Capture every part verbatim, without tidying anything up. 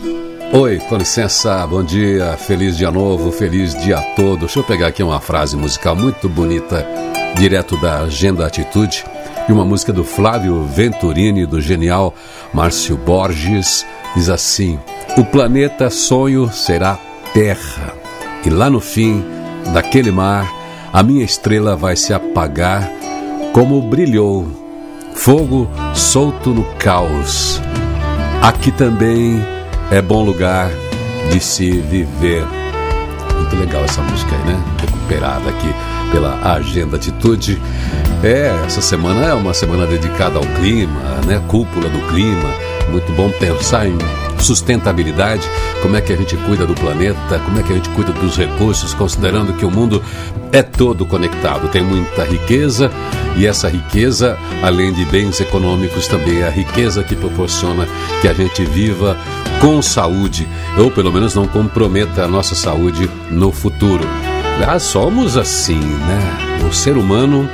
Oi, com licença, bom dia, feliz dia novo, feliz dia todo. Deixa eu pegar aqui uma frase musical muito bonita, direto da Agenda Atitude, e uma música do Flávio Venturini, do genial Márcio Borges, diz assim: o planeta sonho será terra, e lá no fim daquele mar, a minha estrela vai se apagar como brilhou, fogo solto no caos. Aqui também é bom lugar de se viver. Muito legal essa música aí, né? Recuperada aqui pela Agenda Atitude. É, essa semana é uma semana dedicada ao clima, né? Cúpula do clima. Muito bom pensar em sustentabilidade, como é que a gente cuida do planeta, como é que a gente cuida dos recursos, considerando que o mundo é todo conectado, tem muita riqueza, e essa riqueza, além de bens econômicos, também é a riqueza que proporciona que a gente viva com saúde, ou pelo menos não comprometa a nossa saúde no futuro. Ah, somos assim, né? O ser humano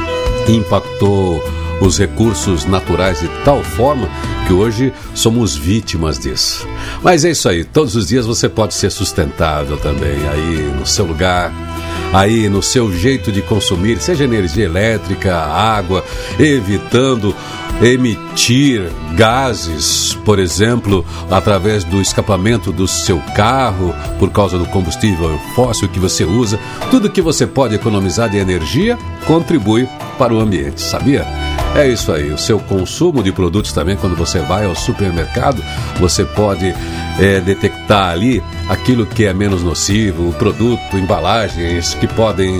impactou os recursos naturais de tal forma que hoje somos vítimas disso. Mas é isso aí, todos os dias você pode ser sustentável também, aí no seu lugar, aí no seu jeito de consumir, seja energia elétrica, água, evitando emitir gases, por exemplo, através do escapamento do seu carro, por causa do combustível fóssil que você usa. Tudo que você pode economizar de energia contribui para o ambiente, sabia? É isso aí, o seu consumo de produtos também, quando você vai ao supermercado, você pode é, detectar ali aquilo que é menos nocivo, o produto, embalagens que podem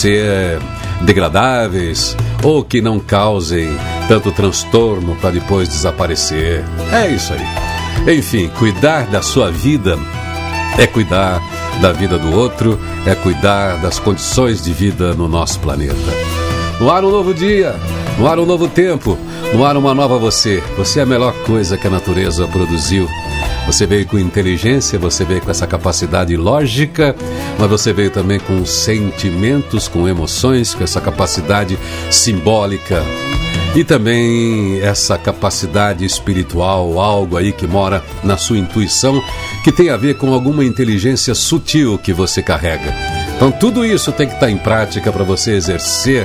ser degradáveis ou que não causem tanto transtorno para depois desaparecer. É isso aí. Enfim, cuidar da sua vida é cuidar da vida do outro, é cuidar das condições de vida no nosso planeta. No ar um novo dia, no ar um novo tempo, no ar uma nova você. Você é a melhor coisa que a natureza produziu. Você veio com inteligência, você veio com essa capacidade lógica, mas você veio também com sentimentos, com emoções, com essa capacidade simbólica. E também essa capacidade espiritual, algo aí que mora na sua intuição, que tem a ver com alguma inteligência sutil que você carrega. Então tudo isso tem que estar em prática para você exercer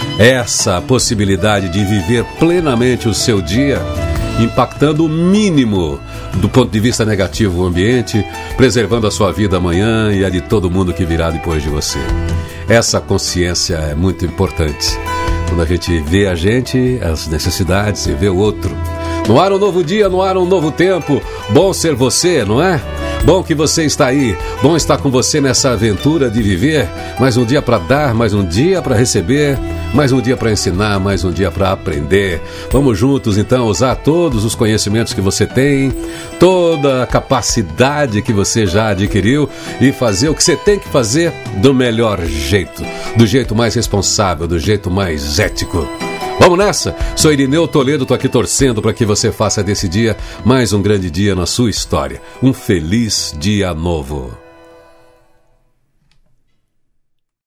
essa possibilidade de viver plenamente o seu dia, impactando o mínimo do ponto de vista negativo o ambiente, preservando a sua vida amanhã e a de todo mundo que virá depois de você. Essa consciência é muito importante. Quando a gente vê a gente, as necessidades, e vê o outro. No ar um novo dia, no ar um novo tempo. Bom ser você, não é? Bom que você está aí, bom estar com você nessa aventura de viver. Mais um dia para dar, mais um dia para receber, mais um dia para ensinar, mais um dia para aprender. Vamos juntos então usar todos os conhecimentos que você tem, toda a capacidade que você já adquiriu e fazer o que você tem que fazer do melhor jeito, do jeito mais responsável, do jeito mais ético. Vamos nessa? Sou Irineu Toledo, tô aqui torcendo para que você faça desse dia mais um grande dia na sua história. Um feliz dia novo.